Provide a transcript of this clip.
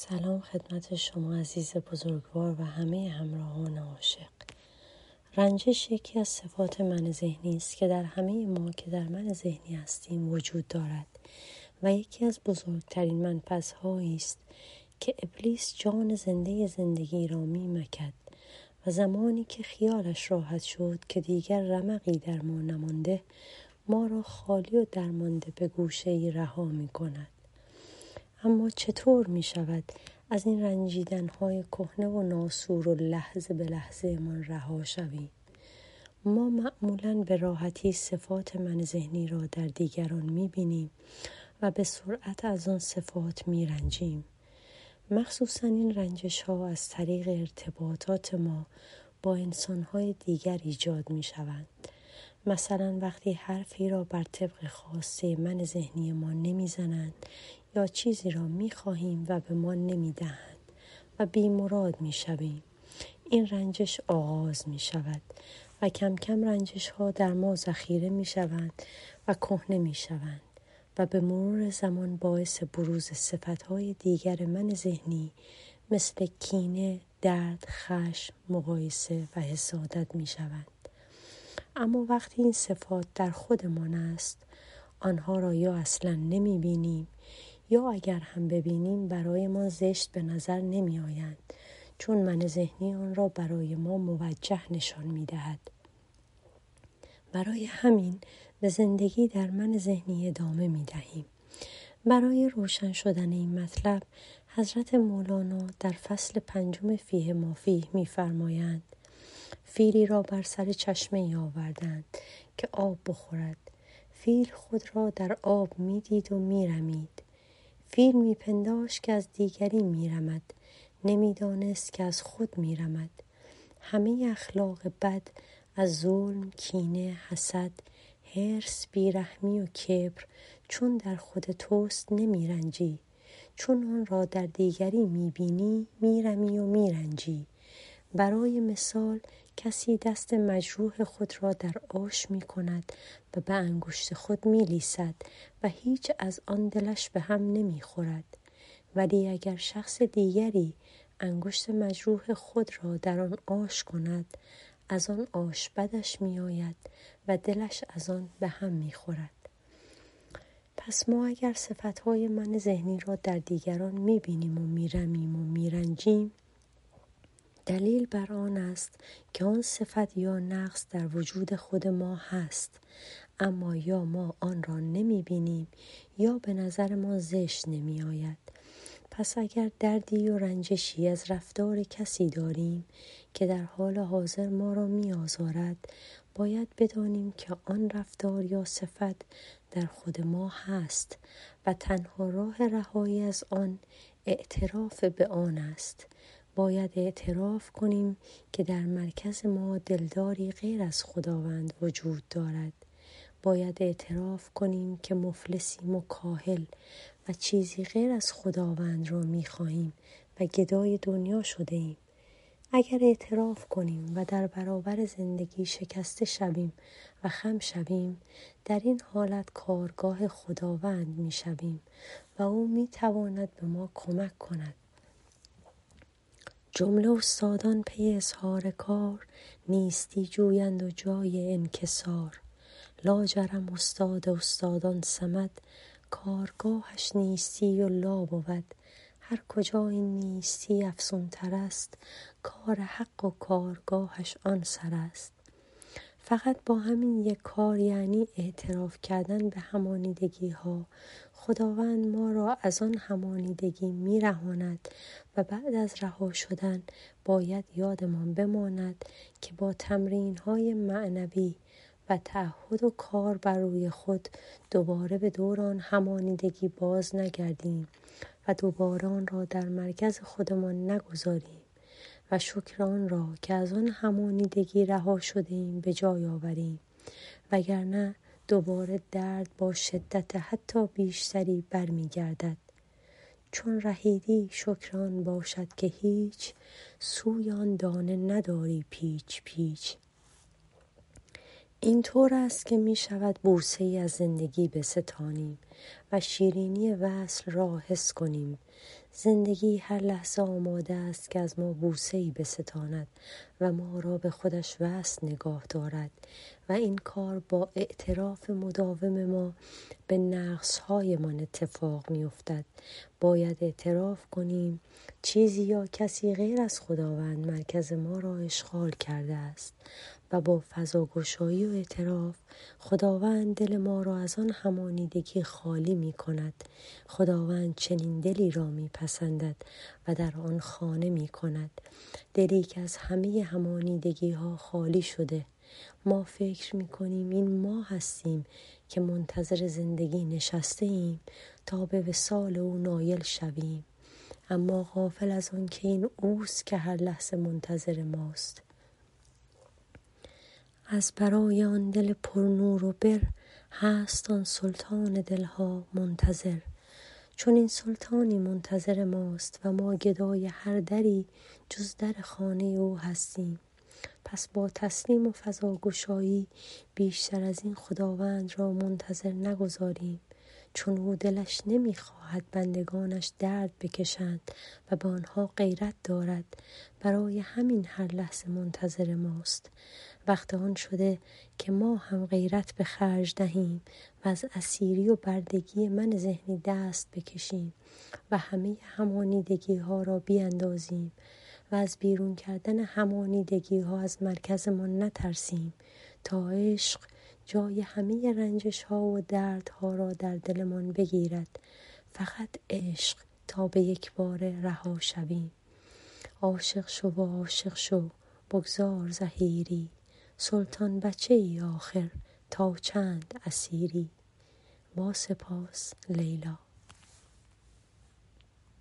سلام خدمت شما عزیز بزرگوار و همه همراهان عاشق. رنجش یکی از صفات من ذهنی است که در همه ما که در من ذهنی هستیم وجود دارد و یکی از بزرگترین منفذهایی است که ابلیس جان زندگی را می‌مکد و زمانی که خیالش راحت شد که دیگر رمقی در ما نمانده، ما را خالی و درمانده به گوشه‌ای رها می‌کند. اما چطور می شود از این رنجیدن‌های کهنه و ناسور و لحظه به لحظه من رها شویم؟ ما معمولاً به راحتی صفات من ذهنی را در دیگران می بینیم و به سرعت از آن صفات می رنجیم. مخصوصاً این رنجش ها از طریق ارتباطات ما با انسان‌های دیگر ایجاد می شوند. مثلا وقتی حرفی را بر طبق خواسته من ذهنی ما نمی زنند یا چیزی را می خواهیم و به ما نمی دهند و بی مراد می شویم. این رنجش آغاز می شود و کم کم رنجش ها در ما ذخیره می شوند و کهنه می شوند و به مرور زمان باعث بروز صفتهای دیگر من ذهنی مثل کینه، درد، خشم، مقایسه و حسادت می شوند. اما وقتی این صفات در خودمان است، آنها را یا اصلا نمی بینیم یا اگر هم ببینیم برای ما زشت به نظر نمی آیند، چون من ذهنی آن را برای ما موجه نشان می دهد. برای همین به زندگی در من ذهنی ادامه می دهیم. برای روشن شدن این مطلب حضرت مولانا در فصل 5 فیه ما فیه می فرمایند: فیلی را بر سر چشمه آوردند که آب بخورد. فیل خود را در آب می دید و می رمید. فیل می پنداشت که از دیگری می رمد، نمی دانست که از خود می رمد. همه اخلاق بد از ظلم، کینه، حسد، حرص، بیرحمی و کبر چون در خود توست نمی رنجی، چون آن را در دیگری می بینی می رمی و می رنجی. برای مثال کسی دست مجروح خود را در آش می کند و به انگشت خود می لیسد و هیچ از آن دلش به هم نمی خورد. ولی اگر شخص دیگری انگشت مجروح خود را در آن آش کند، از آن آش بدش می آید و دلش از آن به هم می خورد. پس ما اگر صفتهای من ذهنی را در دیگران می بینیم و می رمیم و می رنجیم، دلیل بر آن است که آن صفت یا نقص در وجود خود ما هست، اما یا ما آن را نمی بینیم یا به نظر ما زشت نمی آید. پس اگر دردی و رنجشی از رفتار کسی داریم که در حال حاضر ما را می آزارد، باید بدانیم که آن رفتار یا صفت در خود ما هست و تنها راه رهایی از آن اعتراف به آن است. باید اعتراف کنیم که در مرکز ما دلداری غیر از خداوند وجود دارد. باید اعتراف کنیم که مفلسیم و کاهل و چیزی غیر از خداوند را می‌خواهیم و گدای دنیا شده ایم. اگر اعتراف کنیم و در برابر زندگی شکسته شویم و خم شویم، در این حالت کارگاه خداوند می‌شویم و او می‌تواند به ما کمک کند. جمله استادان پی اظهار کار، نیستی جویند و جای انکسار. لاجرم استاد استادان صمد، کارگاهش نیستی و لا بود. هر کجا این نیستی افزون تر است، کار حق و کارگاهش آن سر است. فقط با همین یک کار، یعنی اعتراف کردن به همانیدگی ها، خداوند ما را از آن همانیدگی می رهاند و بعد از رها شدن باید یادمان بماند که با تمرین های معنوی و تعهد و کار بر روی خود دوباره به دوران همانیدگی باز نگردیم و دوباره آن را در مرکز خودمان نگذاریم و شکر آن را که از آن همانیدگی رها شده ایم به جای آوریم، وگرنه دوباره درد با شدت حتی بیشتری برمی گردد. چون رهیدی شکران باشد که هیچ، سوی آن دانه نداری پیچ پیچ. این طور است که می شود بوسه ای از زندگی بستانیم و شیرینی وصل را حس کنیم. زندگی هر لحظه آماده است که از ما بوسه ای بستاند و ما را به خودش وصل نگاه دارد و این کار با اعتراف مداوم ما به نقص‌هایمان اتفاق می افتد. باید اعتراف کنیم چیزی یا کسی غیر از خداوند مرکز ما را اشغال کرده است و با فضاگشایی و اعتراف خداوند دل ما را از آن همانیدگی خالی می کند. خداوند چنین دلی را می پسندد و در آن خانه می کند. دلی که از همه همانیدگی ها خالی شده. ما فکر می کنیم این ما هستیم که منتظر زندگی نشسته ایم تا به وصال او نایل شویم، اما غافل از آن که این اوست که هر لحظه منتظر ماست. از برای آن دل پرنور و بر هست آن سلطان دلها منتظر. چون این سلطانی منتظر ماست و ما گدای هر دری جز در خانه او هستیم. پس با تسلیم و فضاگشایی بیشتر از این خداوند را منتظر نگذاریم، چون او دلش نمیخواهد بندگانش درد بکشند و به آنها غیرت دارد. برای همین هر لحظه منتظر ماست. وقت آن شده که ما هم غیرت به خرج دهیم و از اسیری و بردگی من ذهنی دست بکشیم و همه همانیدگی ها را بیاندازیم و از بیرون کردن همانیدگی ها از مرکزمان نترسیم تا عشق جای همه رنجش ها و درد ها را در دلمان بگیرد. فقط عشق تا به یک بار رها شویم. عاشق شو و عاشق شو بگذار زحیری، سلطان بچه ای آخر تا چند اسیری. با سپاس لیلا.